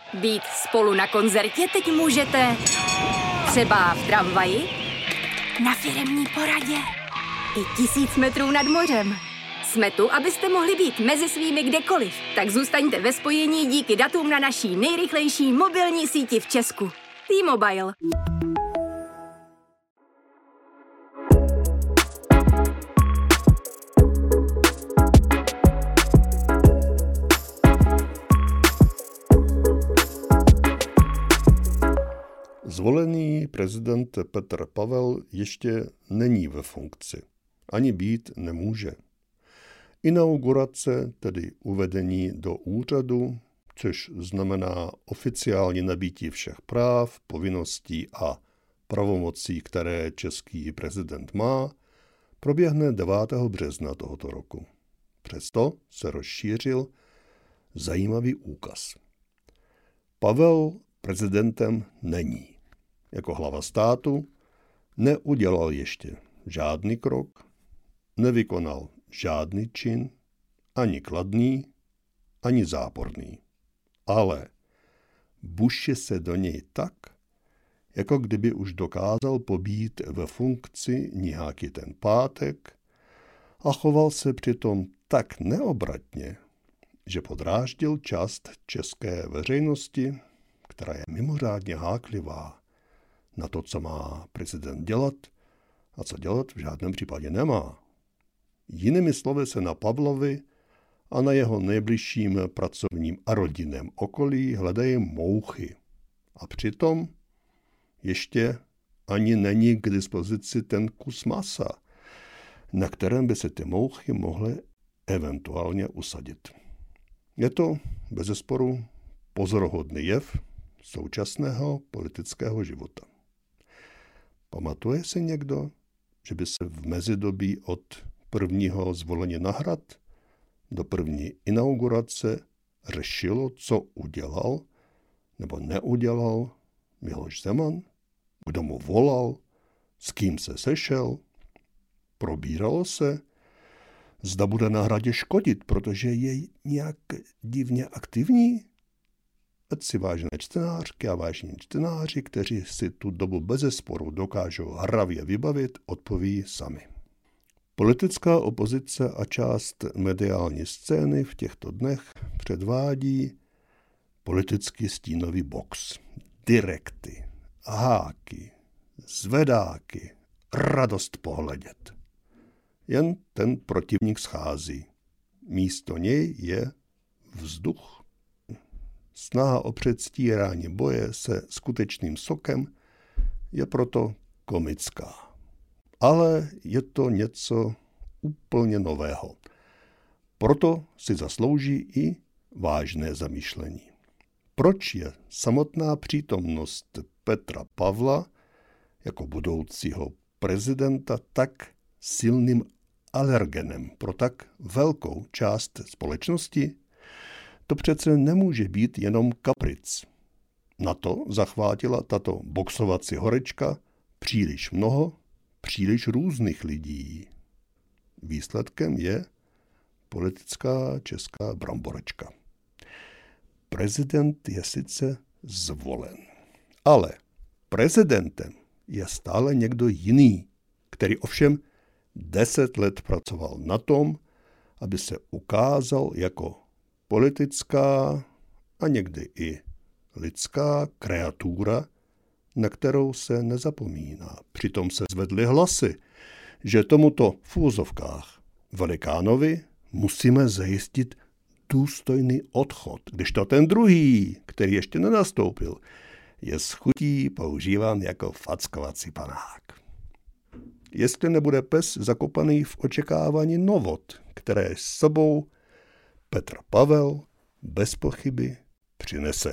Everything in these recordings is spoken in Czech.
Být spolu na koncertě teď můžete třeba v tramvaji, na firemní poradě i 1000 metrů nad mořem. Jsme tu, abyste mohli být mezi svými kdekoliv. Tak zůstaňte ve spojení díky datům na naší nejrychlejší mobilní síti v Česku. T-Mobile. Zvolený prezident Petr Pavel ještě není ve funkci. Ani být nemůže. Inaugurace, tedy uvedení do úřadu, což znamená oficiální nabýtí všech práv, povinností a pravomocí, které český prezident má, proběhne 9. března tohoto roku. Přesto se rozšířil zajímavý úkaz. Pavel prezidentem není. Jako hlava státu neudělal ještě žádný krok, nevykonal žádný čin, ani kladný, ani záporný. Ale buši se do něj tak, jako kdyby už dokázal pobít ve funkci nějaký ten pátek a choval se přitom tak neobratně, že podráždil část české veřejnosti, která je mimořádně háklivá na to, co má prezident dělat a co dělat v žádném případě nemá. Jinými slovy se na Pavlovi a na jeho nejbližším pracovním a rodinném okolí hledají mouchy. A přitom ještě ani není k dispozici ten kus masa, na kterém by se ty mouchy mohly eventuálně usadit. Je to bezesporu pozoruhodný jev současného politického života. Pamatuje si někdo, že by se v mezidobí od prvního zvolení na hrad do první inaugurace řešilo, co udělal nebo neudělal Miloš Zeman, kdo mu volal, s kým se sešel? Probíralo se, zda bude na hradě škodit, protože je nějak divně aktivní? Ať si vážené čtenářky a vážení čtenáři, kteří si tu dobu bezesporu dokážou hravě vybavit, odpoví sami. Politická opozice a část mediální scény v těchto dnech předvádí politický stínový box. Direkty, háky, zvedáky, radost pohledět. Jen ten protivník schází. Místo něj je vzduch. Snaha o předstírání boje se skutečným sokem je proto komická. Ale je to něco úplně nového. Proto si zaslouží i vážné zamýšlení. Proč je samotná přítomnost Petra Pavla jako budoucího prezidenta tak silným alergenem pro tak velkou část společnosti? To přece nemůže být jenom kapric. Na to zachvátila tato boxovací horečka příliš mnoho, příliš různých lidí. Výsledkem je politická česká bramboračka. Prezident je sice zvolen, ale prezidentem je stále někdo jiný, který ovšem 10 let pracoval na tom, aby se ukázal jako politická a někdy i lidská kreatura, na kterou se nezapomíná. Přitom se zvedly hlasy, že tomuto v úvozovkách velikánovi musíme zajistit důstojný odchod, když to ten druhý, který ještě nenastoupil, je s chutí používán jako fackovací panák. Jestli nebude pes zakopaný v očekávání novot, které s sebou Petr Pavel bez pochyby přinese.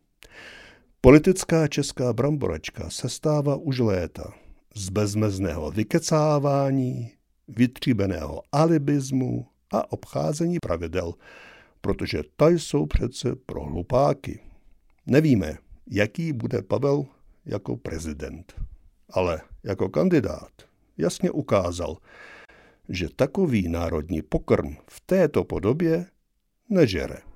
Politická česká bramboračka se stává už léta z bezmezného vykecávání, vytříbeného alibismu a obcházení pravidel, protože ta jsou přece pro hlupáky. Nevíme, jaký bude Pavel jako prezident, ale jako kandidát jasně ukázal, že takový národní pokrm v této podobě nežere.